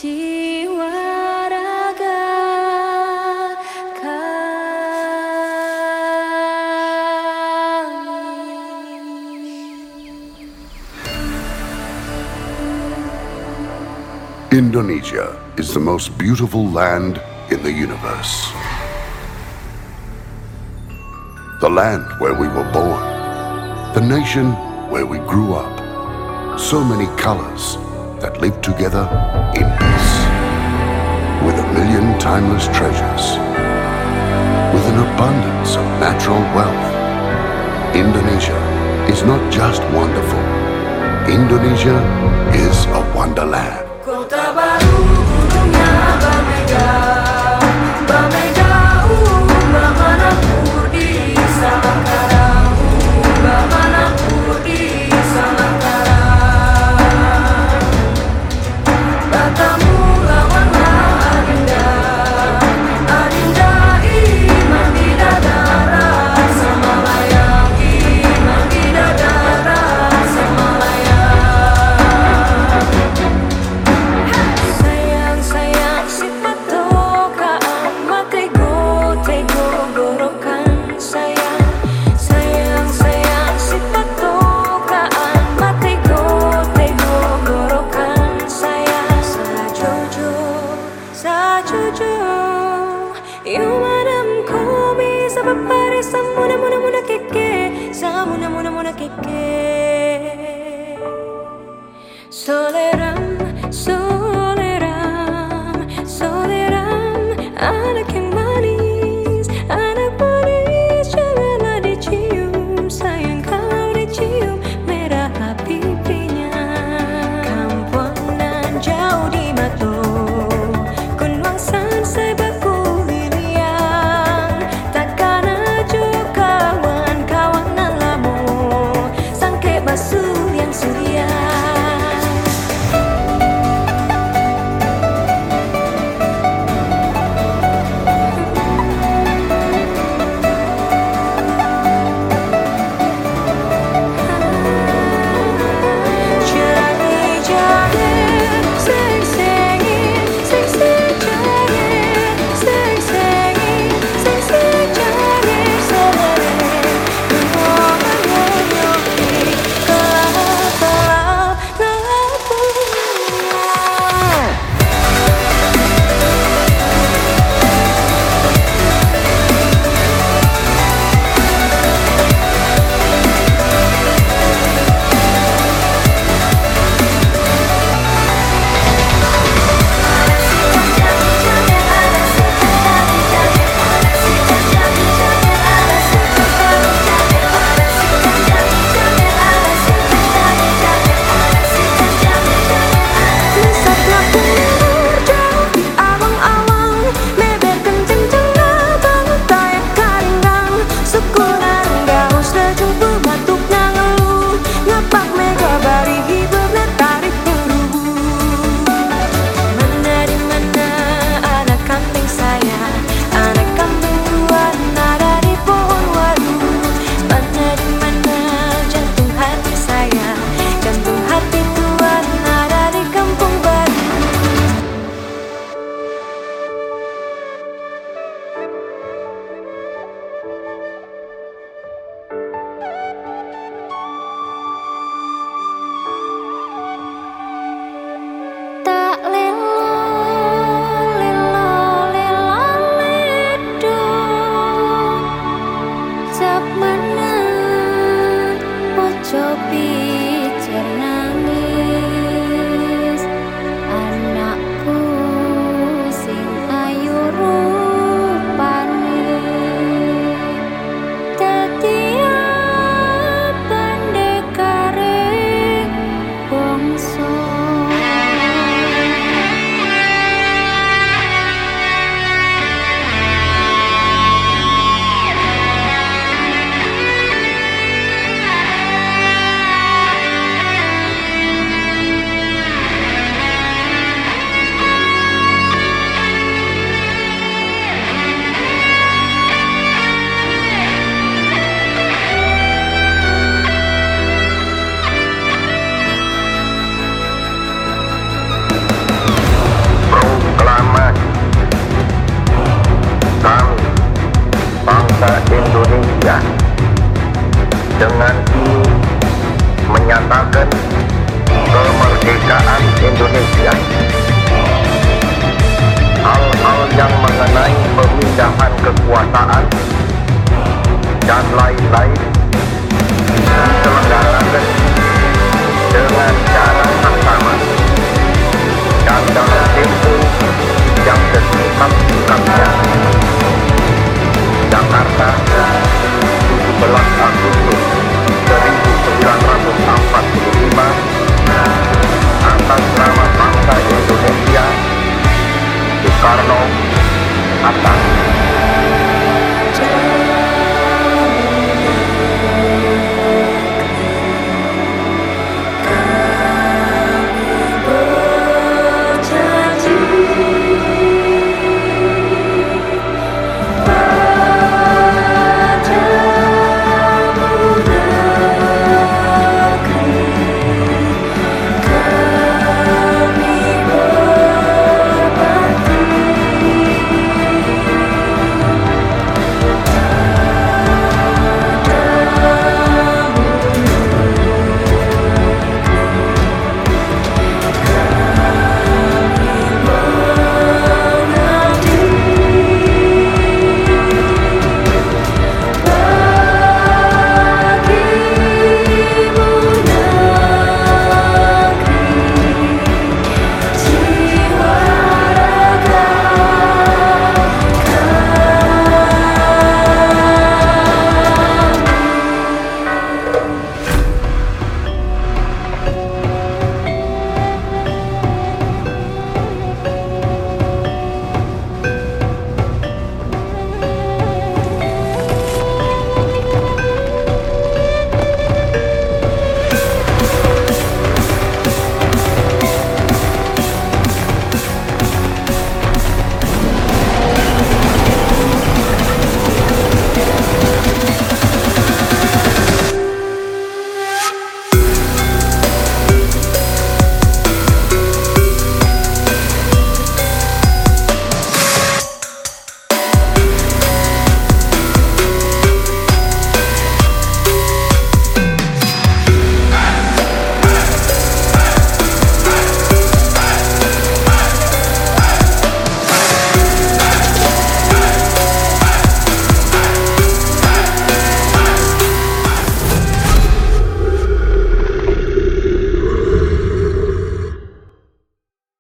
jiwa raga kami. Indonesia is the most beautiful land in the universe. The land where we were born. The nation where we grew up. So many colors that live together in peace. With a million timeless treasures. With an abundance of natural wealth. Indonesia is not just wonderful. Indonesia is a wonderland. Kota baru gunungnya Bamega, Bamega, Bamanapur di Salakara, Bamanapur di Salakara. Batamu lawanlah Adinda, Adinda iman bidadara, Samalayang iman bidadara, Samalayang. Sayang, sayang si patokaan, matego, tego, gorokan. Sayang, sayang, sayang si patokaan, matego, tego, gorokan. Sayang, sajojo, sajojo. Yumadam ko bisa papari sa muna muna muna keke, sa muna muna muna keke. Soleram, soleram, soleram, anak yang manis, janganlah dicium, sayang kalau dicium merah pipinya. Kampuangan jauh di Mato, Kunwangsan saya baku liliang, takkan aja kawan-kawanan lamu, sangke basuh yang surya. saat